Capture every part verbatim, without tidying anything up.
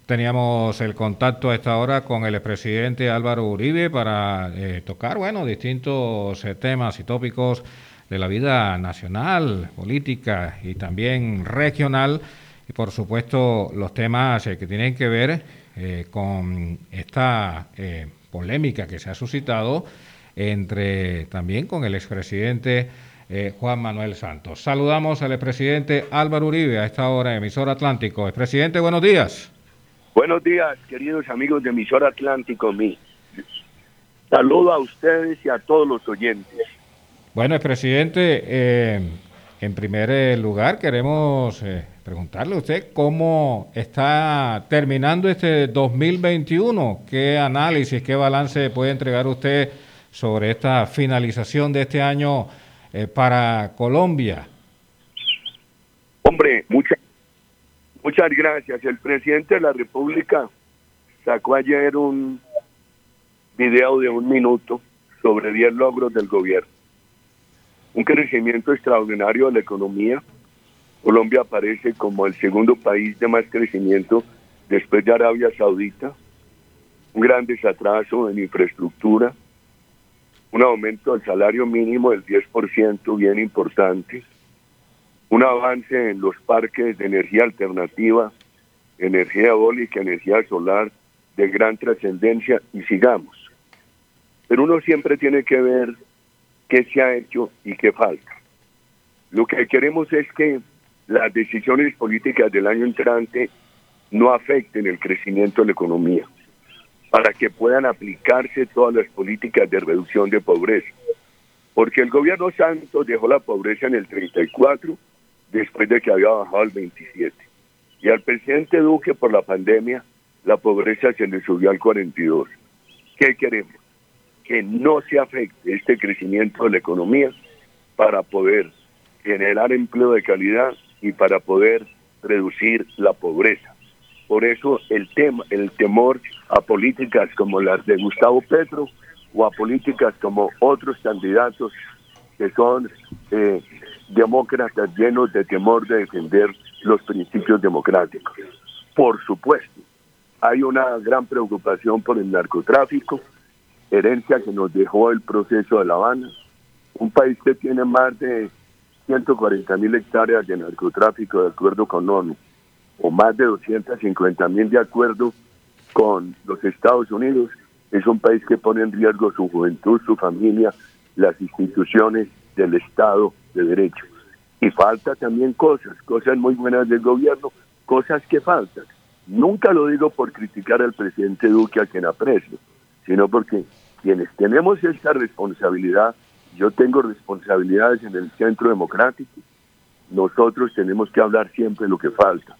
Teníamos el contacto a esta hora con el expresidente Álvaro Uribe para eh, tocar, bueno, distintos eh, temas y tópicos de la vida nacional, política y también regional, y por supuesto los temas eh, que tienen que ver eh, con esta eh, polémica que se ha suscitado entre también con el expresidente eh, Juan Manuel Santos. Saludamos al expresidente Álvaro Uribe a esta hora, emisor Atlántico. Expresidente, buenos días. Buenos días, queridos amigos de Emisor Atlántico. Mi saludo a ustedes y a todos los oyentes. Bueno, presidente, eh, en primer lugar queremos eh, preguntarle a usted cómo está terminando este dos mil veintiuno. ¿Qué análisis, qué balance puede entregar usted sobre esta finalización de este año eh, para Colombia? Hombre, muchas Muchas gracias. El presidente de la República sacó ayer un video de un minuto sobre diez logros del gobierno. Un crecimiento extraordinario de la economía. Colombia aparece como el segundo país de más crecimiento después de Arabia Saudita. Un gran desatraso en infraestructura. Un aumento del salario mínimo del diez por ciento, bien importante. Un avance en los parques de energía alternativa, energía eólica, energía solar, de gran trascendencia, y sigamos. Pero uno siempre tiene que ver qué se ha hecho y qué falta. Lo que queremos es que las decisiones políticas del año entrante no afecten el crecimiento de la economía, para que puedan aplicarse todas las políticas de reducción de pobreza. Porque el gobierno Santos dejó la pobreza en el treinta y cuatro, después de que había bajado al veintisiete. Y al presidente Duque, por la pandemia, la pobreza se le subió al cuarenta y dos. ¿Qué queremos? Que no se afecte este crecimiento de la economía para poder generar empleo de calidad y para poder reducir la pobreza. Por eso el tema, el temor a políticas como las de Gustavo Petro o a políticas como otros candidatos que son eh, demócratas llenos de temor de defender los principios democráticos. Por supuesto, hay una gran preocupación por el narcotráfico, herencia que nos dejó el proceso de La Habana, un país que tiene más de ciento cuarenta mil hectáreas de narcotráfico de acuerdo con ONU, o más de doscientas cincuenta mil de acuerdo con los Estados Unidos. Es un país que pone en riesgo su juventud, su familia, las instituciones del Estado de Derecho. Y falta también cosas, cosas muy buenas del gobierno, cosas que faltan. Nunca lo digo por criticar al presidente Duque, a quien aprecio, sino porque quienes tenemos esta responsabilidad, yo tengo responsabilidades en el Centro Democrático, nosotros tenemos que hablar siempre de lo que falta.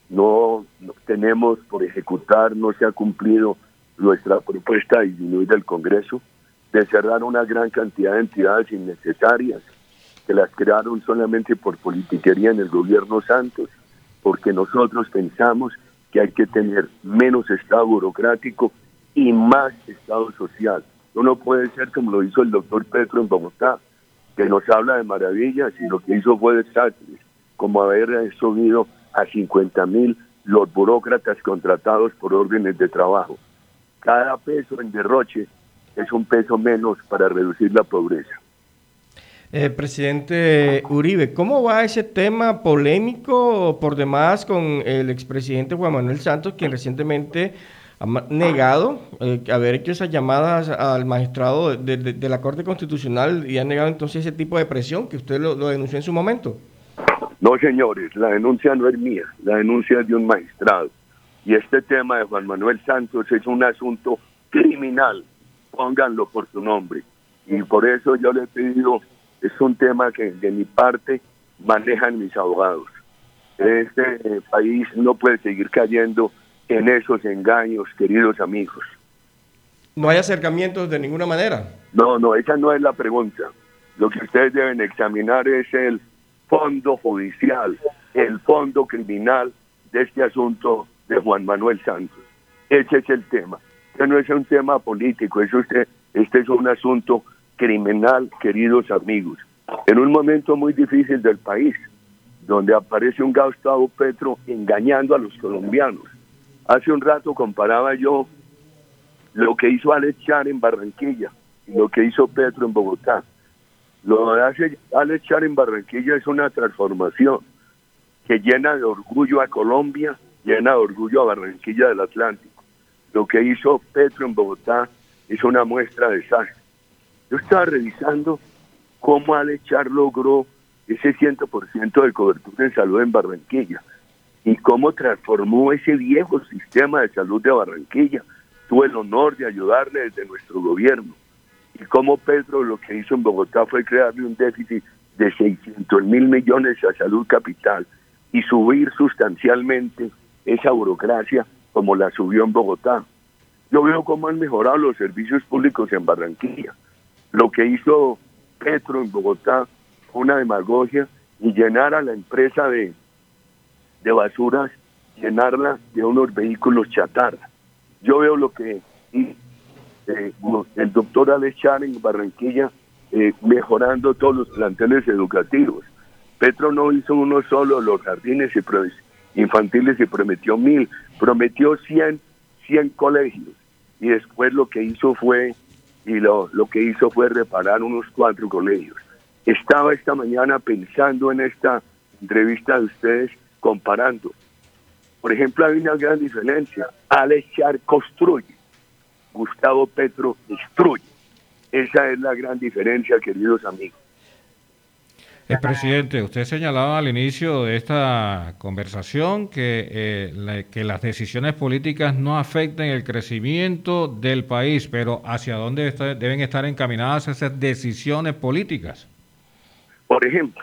No, no tenemos por ejecutar, no se ha cumplido nuestra propuesta de disminuir el Congreso, de cerrar una gran cantidad de entidades innecesarias que las crearon solamente por politiquería en el gobierno Santos, porque nosotros pensamos que hay que tener menos Estado burocrático y más Estado social. No puede ser como lo hizo el doctor Petro en Bogotá, que nos habla de maravillas y lo que hizo fue desastre, como haber subido a cincuenta mil los burócratas contratados por órdenes de trabajo. Cada peso en derroche es un peso menos para reducir la pobreza. Eh, presidente Uribe, ¿cómo va ese tema polémico por demás con el expresidente Juan Manuel Santos, quien recientemente ha negado eh, haber hecho esas llamadas al magistrado de, de, de la Corte Constitucional y ha negado entonces ese tipo de presión que usted lo, lo denunció en su momento? No, señores, la denuncia no es mía, la denuncia es de un magistrado. Y este tema de Juan Manuel Santos es un asunto criminal, pónganlo por su nombre. Y por eso yo le he pedido, es un tema que de mi parte manejan mis abogados. Este eh, país no puede seguir cayendo en esos engaños, queridos amigos. ¿No hay acercamientos de ninguna manera? No, no, esa no es la pregunta. Lo que ustedes deben examinar es el fondo judicial, el fondo criminal de este asunto de Juan Manuel Santos. Ese es el tema. Este no es un tema político, eso este, este es un asunto criminal, queridos amigos. En un momento muy difícil del país, donde aparece un Gustavo Petro engañando a los colombianos, Hace un rato comparaba yo lo que hizo Alex Char en Barranquilla y lo que hizo Petro en Bogotá. Lo que hace Alex Char en Barranquilla es una transformación que llena de orgullo a Colombia, llena de orgullo a Barranquilla del Atlántico. Lo que hizo Petro en Bogotá es una muestra de sal. Yo estaba revisando cómo Alex Char logró ese cien por ciento de cobertura en salud en Barranquilla y cómo transformó ese viejo sistema de salud de Barranquilla. Tuve el honor de ayudarle desde nuestro gobierno. Y cómo Petro lo que hizo en Bogotá fue crearle un déficit de seiscientos mil millones a salud capital y subir sustancialmente esa burocracia como la subió en Bogotá. Yo veo cómo han mejorado los servicios públicos en Barranquilla. Lo que hizo Petro en Bogotá fue una demagogia y llenar a la empresa de, de basuras, llenarla de unos vehículos chatarra. Yo veo lo que eh, el doctor Alex Char en Barranquilla eh, mejorando todos los planteles educativos. Petro no hizo uno solo, los jardines infantiles, y prometió mil, prometió cien, cien colegios, y después lo que hizo fue, y lo, lo que hizo fue reparar unos cuatro colegios. Estaba esta mañana pensando en esta entrevista de ustedes, comparando. Por ejemplo, hay una gran diferencia. Alex Char construye, Gustavo Petro destruye. Esa es la gran diferencia, queridos amigos. El presidente, usted señalaba al inicio de esta conversación que, eh, la, que las decisiones políticas no afecten el crecimiento del país, pero ¿hacia dónde está, deben estar encaminadas esas decisiones políticas? Por ejemplo,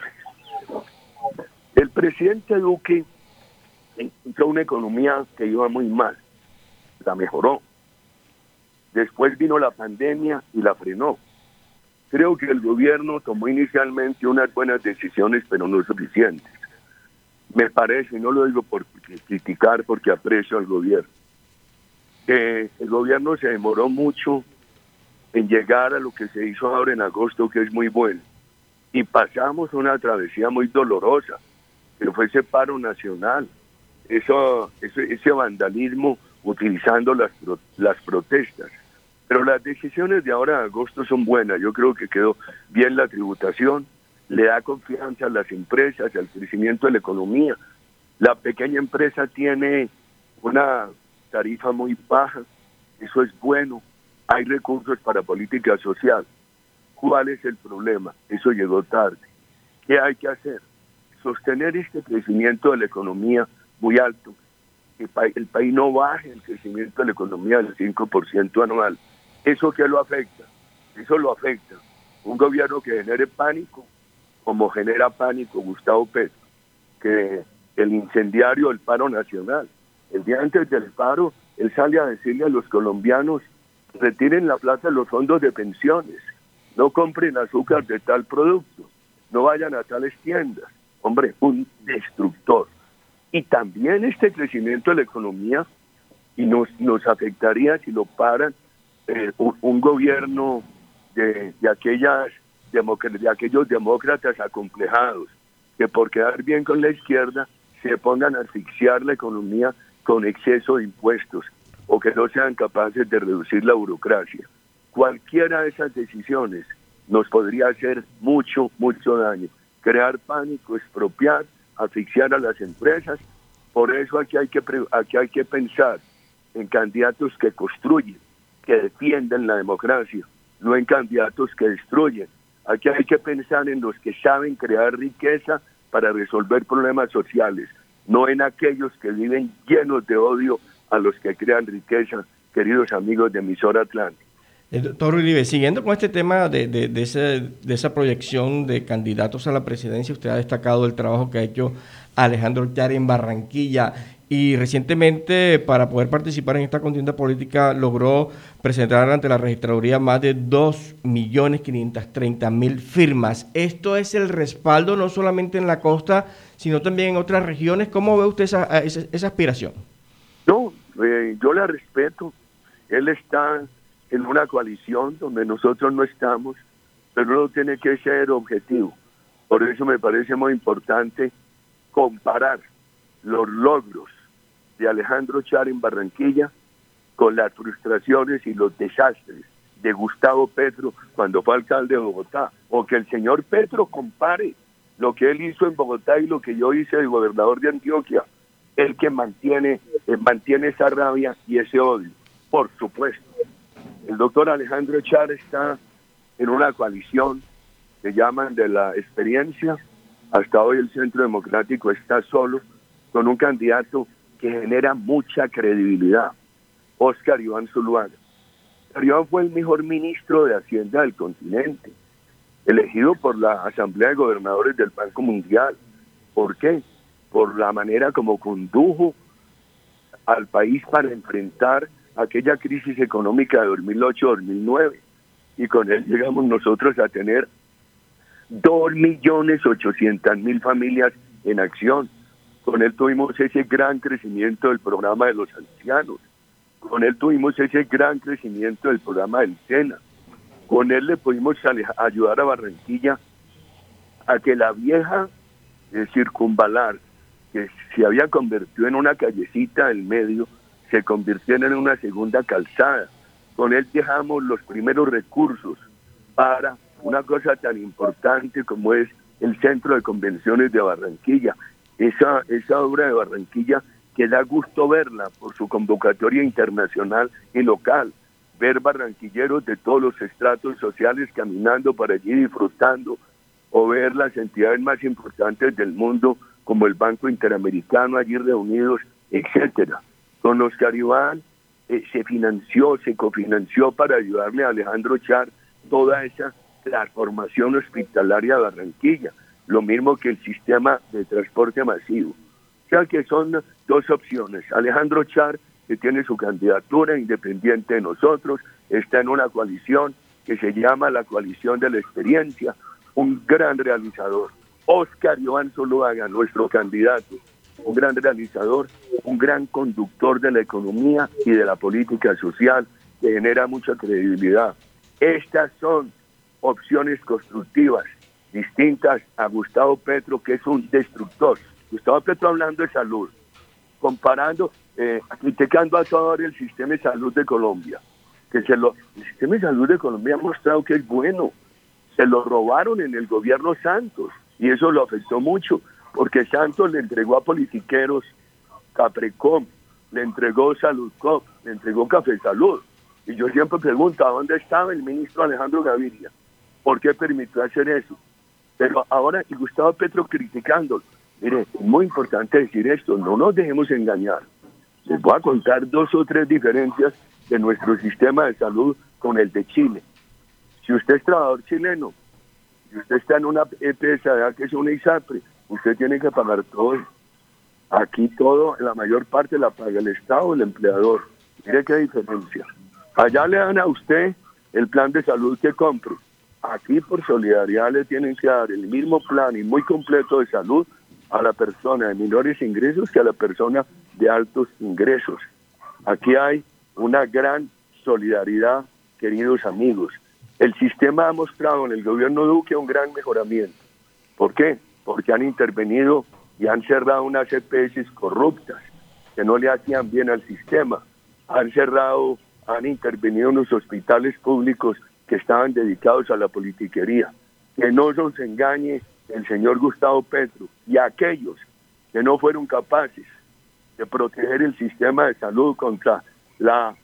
el presidente Duque encontró una economía que iba muy mal, la mejoró. Después vino la pandemia y la frenó. Creo que el gobierno tomó inicialmente unas buenas decisiones, pero no suficientes. Me parece, y no lo digo por criticar porque aprecio al gobierno, que el gobierno se demoró mucho en llegar a lo que se hizo ahora en agosto, que es muy bueno. Y pasamos una travesía muy dolorosa, que fue ese paro nacional, eso, ese, ese vandalismo utilizando las, las protestas. Pero las decisiones de ahora de agosto son buenas. Yo creo que quedó bien la tributación, le da confianza a las empresas, al crecimiento de la economía. La pequeña empresa tiene una tarifa muy baja, eso es bueno. Hay recursos para política social. ¿Cuál es el problema? Eso llegó tarde. ¿Qué hay que hacer? Sostener este crecimiento de la economía muy alto. Que el país no baje el crecimiento de la economía del cinco por ciento anual. ¿Eso qué lo afecta? Eso lo afecta. Un gobierno que genere pánico, como genera pánico Gustavo Petro, que el incendiario del paro nacional. El día antes del paro, él sale a decirle a los colombianos, retiren la plata de los fondos de pensiones, no compren azúcar de tal producto, no vayan a tales tiendas. Hombre, un destructor. Y también este crecimiento de la economía y nos, nos afectaría si lo paran eh, un, un gobierno de, de, aquellas de aquellos demócratas acomplejados que por quedar bien con la izquierda se pongan a asfixiar la economía con exceso de impuestos o que no sean capaces de reducir la burocracia. Cualquiera de esas decisiones nos podría hacer mucho, mucho daño. Crear pánico, expropiar, asfixiar a las empresas. Por eso aquí hay que aquí hay que pensar en candidatos que construyen, que defienden la democracia, no en candidatos que destruyen. Aquí hay que pensar en los que saben crear riqueza para resolver problemas sociales, no en aquellos que viven llenos de odio a los que crean riqueza, queridos amigos de Emisora Atlántica. Eh, doctor Uribe, siguiendo con este tema de, de, de, ese, de esa proyección de candidatos a la presidencia, usted ha destacado el trabajo que ha hecho Alejandro Char en Barranquilla y recientemente, para poder participar en esta contienda política, logró presentar ante la registraduría más de dos millones quinientas treinta mil firmas. Esto es el respaldo no solamente en la costa, sino también en otras regiones. ¿Cómo ve usted esa, esa, esa aspiración? No, eh, yo la respeto. Él está en una coalición donde nosotros no estamos, pero no tiene que ser objetivo. Por eso me parece muy importante comparar los logros de Alejandro Char en Barranquilla con las frustraciones y los desastres de Gustavo Petro cuando fue alcalde de Bogotá, o que el señor Petro compare lo que él hizo en Bogotá y lo que yo hice de gobernador de Antioquia, el que mantiene, eh, mantiene esa rabia y ese odio. Por supuesto, el doctor Alejandro Char está en una coalición que llaman de la experiencia. Hasta hoy el Centro Democrático está solo con un candidato que genera mucha credibilidad, Óscar Iván Zuluaga. Óscar Iván fue el mejor ministro de Hacienda del continente, elegido por la Asamblea de Gobernadores del Banco Mundial. ¿Por qué? Por la manera como condujo al país para enfrentar aquella crisis económica de dos mil ocho dos mil nueve. Y con él llegamos nosotros a tener dos millones ochocientas mil familias en acción. Con él tuvimos ese gran crecimiento del programa de los ancianos. Con él tuvimos ese gran crecimiento del programa del SENA. Con él le pudimos ayudar a Barranquilla a que la vieja eh, circunvalar, que se había convertido en una callecita del medio, se convirtiera en una segunda calzada. Con él dejamos los primeros recursos para una cosa tan importante como es el Centro de Convenciones de Barranquilla. Esa, esa obra de Barranquilla que da gusto verla por su convocatoria internacional y local, ver barranquilleros de todos los estratos sociales caminando por allí disfrutando, o ver las entidades más importantes del mundo como el Banco Interamericano allí reunidos, etcétera. Con Óscar Iván eh, se financió, se cofinanció para ayudarle a Alejandro Char toda esa transformación hospitalaria de Barranquilla, lo mismo que el sistema de transporte masivo. O sea que son dos opciones. Alejandro Char, que tiene su candidatura independiente de nosotros, está en una coalición que se llama la Coalición de la Experiencia, un gran realizador. Óscar Iván Zuluaga, nuestro candidato, un gran realizador, un gran conductor de la economía y de la política social que genera mucha credibilidad. Estas son opciones constructivas, distintas a Gustavo Petro, que es un destructor. Gustavo Petro hablando de salud, comparando, eh, criticando a todo el sistema de salud de Colombia, que se lo, el sistema de salud de Colombia ha mostrado que es bueno. Se lo robaron en el gobierno Santos y eso lo afectó mucho, porque Santos le entregó a politiqueros Caprecom, le entregó Saludcop, le entregó Café Salud. Y yo siempre pregunto, ¿dónde estaba el ministro Alejandro Gaviria? ¿Por qué permitió hacer eso? Pero ahora, y Gustavo Petro criticándolo. Mire, es muy importante decir esto, no nos dejemos engañar. Les voy a contar dos o tres diferencias de nuestro sistema de salud con el de Chile. Si usted es trabajador chileno, si usted está en una E P S A, que es una ISAPRE, usted tiene que pagar todo. Aquí todo, la mayor parte la paga el Estado o el empleador. Mire qué diferencia. Allá le dan a usted el plan de salud que compre. Aquí por solidaridad le tienen que dar el mismo plan y muy completo de salud a la persona de menores ingresos que a la persona de altos ingresos. Aquí hay una gran solidaridad, queridos amigos. El sistema ha mostrado en el gobierno Duque un gran mejoramiento. ¿Por qué? Porque han intervenido y han cerrado unas E P S corruptas que no le hacían bien al sistema. Han cerrado, han intervenido en los hospitales públicos que estaban dedicados a la politiquería. Que no nos engañe el señor Gustavo Petro y aquellos que no fueron capaces de proteger el sistema de salud contra la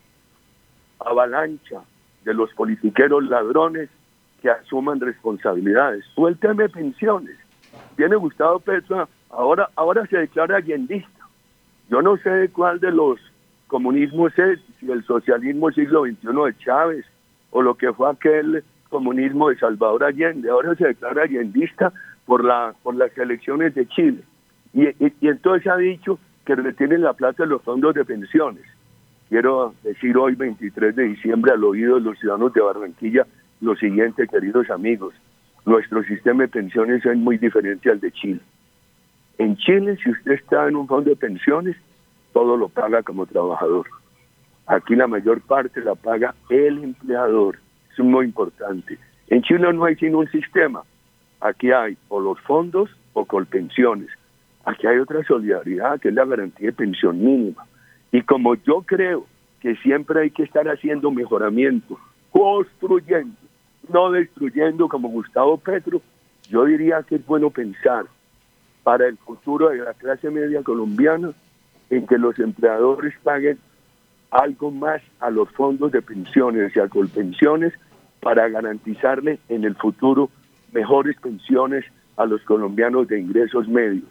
avalancha de los politiqueros ladrones, que asuman responsabilidades. Suélteme pensiones. Tiene Gustavo Petro, ahora, ahora se declara allendista. Yo no sé de cuál de los comunismos es, si el socialismo siglo veintiuno de Chávez o lo que fue aquel comunismo de Salvador Allende. Ahora se declara allendista por la por las elecciones de Chile. Y, y, y entonces ha dicho que retienen la plata de los fondos de pensiones. Quiero decir hoy, veintitrés de diciembre, al oído de los ciudadanos de Barranquilla, lo siguiente, queridos amigos. Nuestro sistema de pensiones es muy diferente al de Chile. En Chile, si usted está en un fondo de pensiones, todo lo paga como trabajador. Aquí la mayor parte la paga el empleador. Es muy importante. En Chile no hay sino un sistema. Aquí hay o los fondos o colpensiones. Aquí hay otra solidaridad, que es la garantía de pensión mínima. Y como yo creo que siempre hay que estar haciendo mejoramiento, construyendo, no destruyendo como Gustavo Petro, yo diría que es bueno pensar para el futuro de la clase media colombiana en que los empleadores paguen algo más a los fondos de pensiones y a Colpensiones para garantizarle en el futuro mejores pensiones a los colombianos de ingresos medios.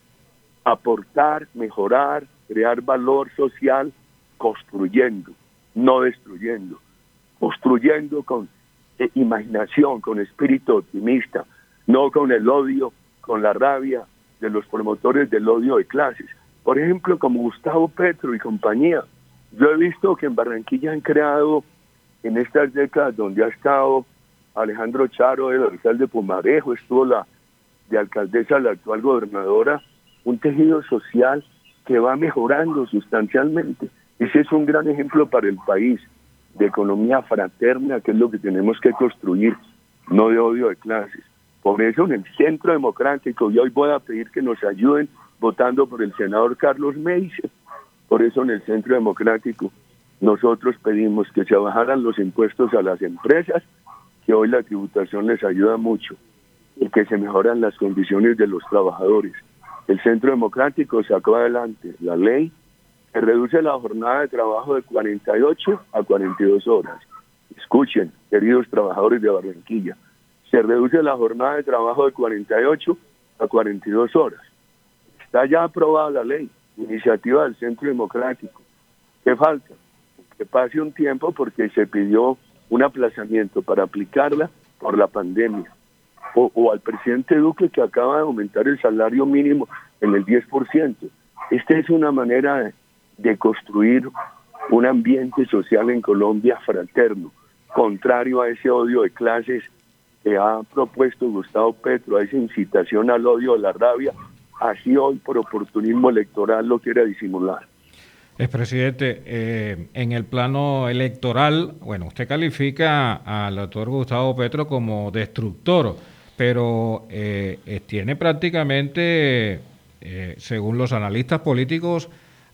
Aportar, mejorar, crear valor social, construyendo, no destruyendo. Construyendo con eh, imaginación, con espíritu optimista, no con el odio, con la rabia de los promotores del odio de clases. Por ejemplo, como Gustavo Petro y compañía, yo he visto que en Barranquilla han creado, en estas décadas donde ha estado Alejandro Charo, el alcalde de Pumarejo, estuvo la de alcaldesa, la actual gobernadora, un tejido social que va mejorando sustancialmente. Ese es un gran ejemplo para el país de economía fraterna, que es lo que tenemos que construir, no de odio de clases. Por eso en el Centro Democrático, y hoy voy a pedir que nos ayuden votando por el senador Carlos Meise, por eso en el Centro Democrático nosotros pedimos que se bajaran los impuestos a las empresas, que hoy la tributación les ayuda mucho, y que se mejoran las condiciones de los trabajadores. El Centro Democrático sacó adelante la ley que reduce la jornada de trabajo de cuarenta y ocho a cuarenta y dos horas. Escuchen, queridos trabajadores de Barranquilla, se reduce la jornada de trabajo de cuarenta y ocho a cuarenta y dos horas. Está ya aprobada la ley, iniciativa del Centro Democrático. ¿Qué falta? Que pase un tiempo porque se pidió un aplazamiento para aplicarla por la pandemia. O, o al presidente Duque, que acaba de aumentar el salario mínimo en el diez por ciento. Esta es una manera de, de construir un ambiente social en Colombia fraterno, contrario a ese odio de clases que ha propuesto Gustavo Petro, a esa incitación al odio, a la rabia, así hoy por oportunismo electoral lo quiere disimular. Expresidente, eh, en el plano electoral, bueno, usted califica al doctor Gustavo Petro como destructor, pero eh, eh, tiene prácticamente, eh, según los analistas políticos,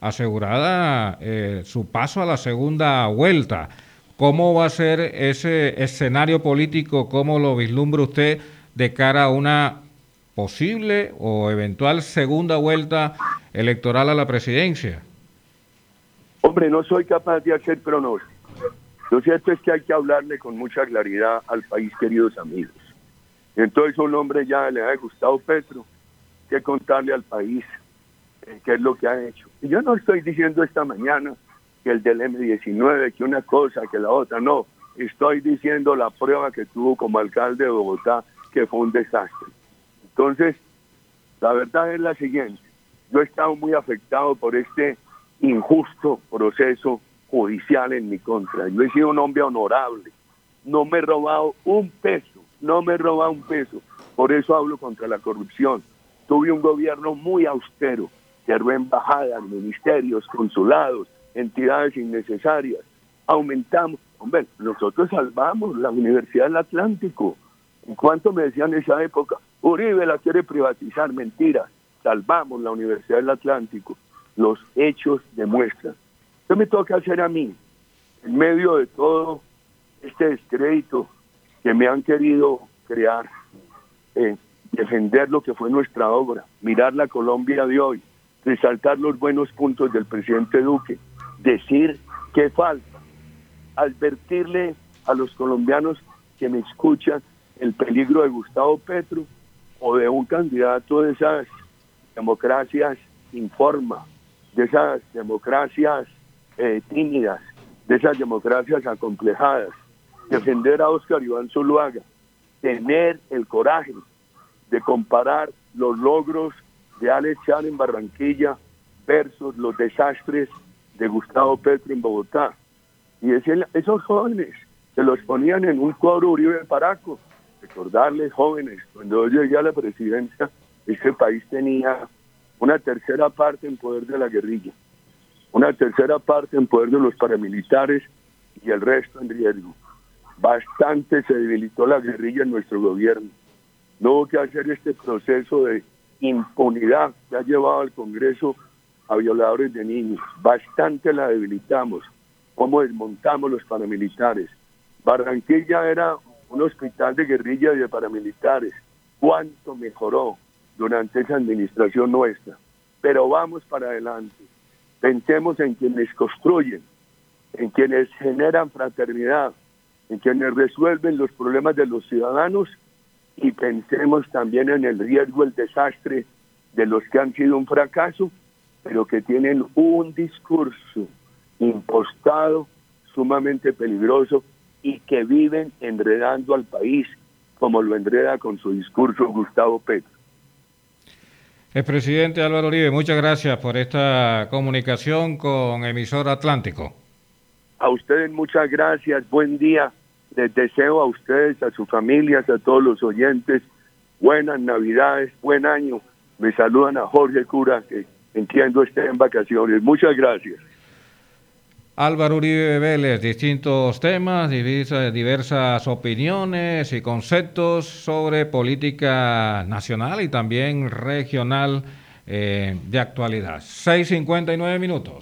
asegurada eh, su paso a la segunda vuelta. ¿Cómo va a ser ese escenario político? ¿Cómo lo vislumbra usted de cara a una posible o eventual segunda vuelta electoral a la presidencia? Hombre, no soy capaz de hacer pronósticos. Lo cierto es que hay que hablarle con mucha claridad al país, queridos amigos. Entonces un hombre ya le ha Gustavo Petro que contarle al país eh, qué es lo que ha hecho. Y yo no estoy diciendo esta mañana que el del eme diecinueve, que una cosa, que la otra, no. Estoy diciendo la prueba que tuvo como alcalde de Bogotá, que fue un desastre. Entonces, la verdad es la siguiente. Yo he estado muy afectado por este injusto proceso judicial en mi contra. Yo he sido un hombre honorable. No me he robado un peso. No me he robado un peso. Por eso hablo contra la corrupción. Tuve un gobierno muy austero. Cerró embajadas, ministerios, consulados, entidades innecesarias. Aumentamos. Hombre, nosotros salvamos la Universidad del Atlántico. ¿En cuánto me decían en esa época? Uribe la quiere privatizar. Mentiras. Salvamos la Universidad del Atlántico. Los hechos demuestran. ¿Qué me toca hacer a mí? En medio de todo este descrédito que me han querido crear, eh, defender lo que fue nuestra obra, mirar la Colombia de hoy, resaltar los buenos puntos del presidente Duque, decir qué falta, advertirle a los colombianos que me escuchan el peligro de Gustavo Petro o de un candidato de esas democracias sin forma, de esas democracias eh, tímidas, de esas democracias acomplejadas, defender a Óscar Iván Zuluaga, tener el coraje de comparar los logros de Alex Char en Barranquilla versus los desastres de Gustavo Petro en Bogotá. Y ese, esos jóvenes se los ponían en un cuadro Uribe Paraco. Recordarles, jóvenes, cuando yo llegué a la presidencia, este país tenía una tercera parte en poder de la guerrilla, una tercera parte en poder de los paramilitares y el resto en riesgo. Bastante se debilitó la guerrilla en nuestro gobierno. No hubo que hacer este proceso de impunidad que ha llevado al Congreso a violadores de niños. Bastante la debilitamos. Cómo desmontamos los paramilitares. Barranquilla era un hospital de guerrilla y de paramilitares. Cuánto mejoró durante esa administración nuestra. Pero vamos para adelante. Pensemos en quienes construyen, en quienes generan fraternidad, en quienes resuelven los problemas de los ciudadanos, y pensemos también en el riesgo, el desastre de los que han sido un fracaso, pero que tienen un discurso impostado, sumamente peligroso, y que viven enredando al país como lo enreda con su discurso Gustavo Petro. El presidente Álvaro Uribe, muchas gracias por esta comunicación con Emisor Atlántico. A ustedes muchas gracias, buen día. Les deseo a ustedes, a sus familias, a todos los oyentes, buenas Navidades, buen año. Me saludan a Jorge Cura, que entiendo esté en vacaciones. Muchas gracias. Álvaro Uribe Vélez, distintos temas, diversas, diversas opiniones y conceptos sobre política nacional y también regional eh, de actualidad. seis cincuenta y nueve minutos.